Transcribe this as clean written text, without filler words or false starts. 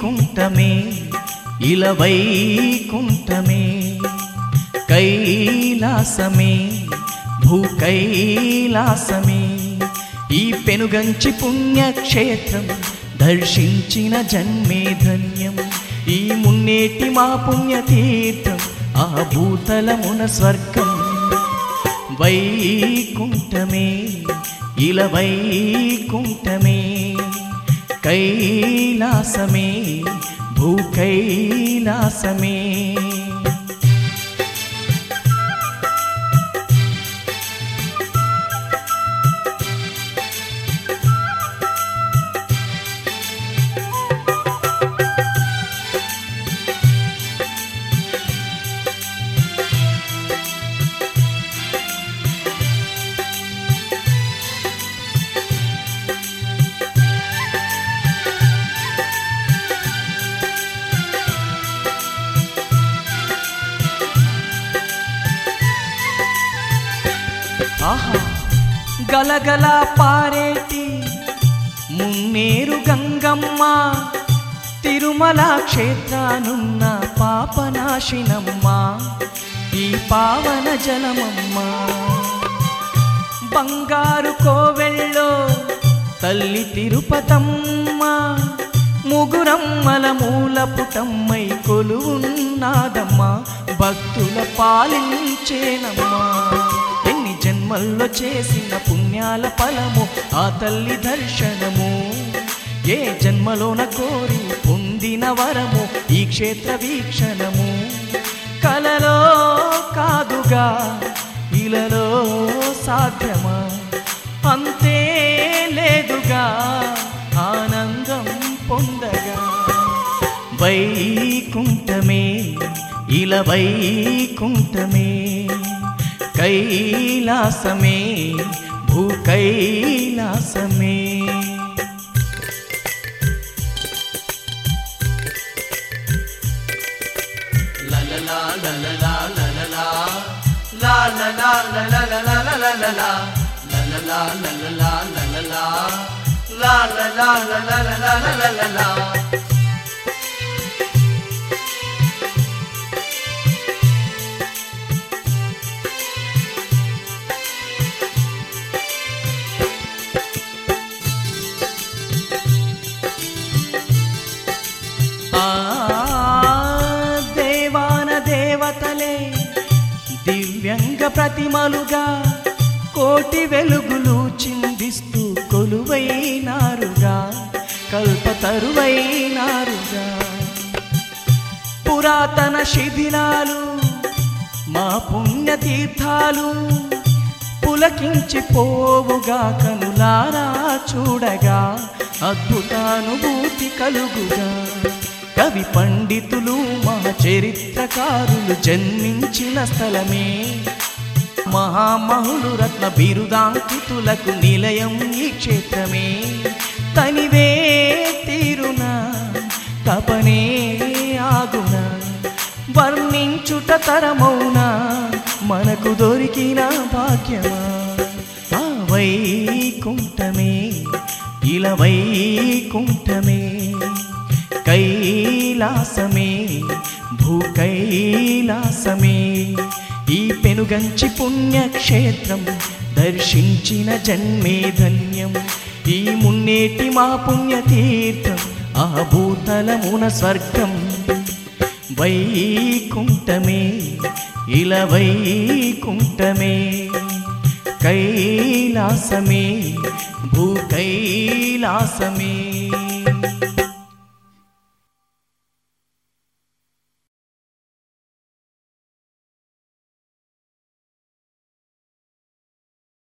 వైకుంఠమే ఇలవైకుంఠమే కైలాసమే భూకైలాసమే ఈ పెనుగంచి పుణ్యక్షేత్రం దర్శించిన జన్మే ధన్యం ఈ మున్నేటి మా పుణ్యతీర్థం ఆ భూతలమున స్వర్గం వైకుంఠమే ఇలవైకుంఠమే కైలాసమే భూకైలాసమే ఆహా గలగల పారేటి మున్నేరు గంగమ్మ తిరుమల క్షేత్రానున్న పాపనాశినమ్మ ఈ పావన జలమమ్మ బంగారు కోవెల్లో తల్లి తిరుపతమ్మ ముగురమ్మల మూలపుటమ్మై కొలువున్నాదమ్మ భక్తుల పాలించేనమ్మా జన్మల్లో చేసిన పుణ్యాల ఫలము ఆ తల్లి దర్శనము ఏ జన్మలోన కోరి పొందిన వరము ఈ క్షేత్ర వీక్షణము కలలో కాదుగా ఇలలో సాధ్యమా అంతే లేదుగా ఆనందం పొందగా వైకుంఠమే ఇలవైకుంఠమే కైలాసమే భూకైలాసమే లలలా లలలా లలలా లలలా లలలా లలలా లలలా లలలా లలలా లలలా లలలా లలలా దేవాన దేవతలే దివ్యంగ ప్రతిమలుగా కోటి వెలుగులు చిందిస్తూ కొలువైనారుగా కల్పతరువైనారుగా పురాతన శిథిలాలు మా పుణ్యతీర్థాలు పులకించిపోవుగా కనులారా చూడగా అద్భుతానుభూతి కలుగుగా కవి పండితులు మా చరిత్రకారులు జన్మించిన స్థలమే మహామహులు రత్న బిరుదాంకితులకు నిలయం ఈ క్షేత్రమే తనివే తీరునా తపనే ఆగునా వర్ణించుట తరమౌనా మనకు దొరికిన భాగ్యమా ఆ వైకుంఠమే ఇలవైకుంఠమే కైలాసమే భూకైలాసమే ఈ పెనుగంచి పుణ్యక్షేత్రం దర్శించిన జన్మే ధన్యం ఈ మున్నేటి మా పుణ్యతీర్థం ఆ భూతలమున స్వర్గం వైకుంఠమే ఇలవైకుంఠమే కైలాసమే భూకైలాసమే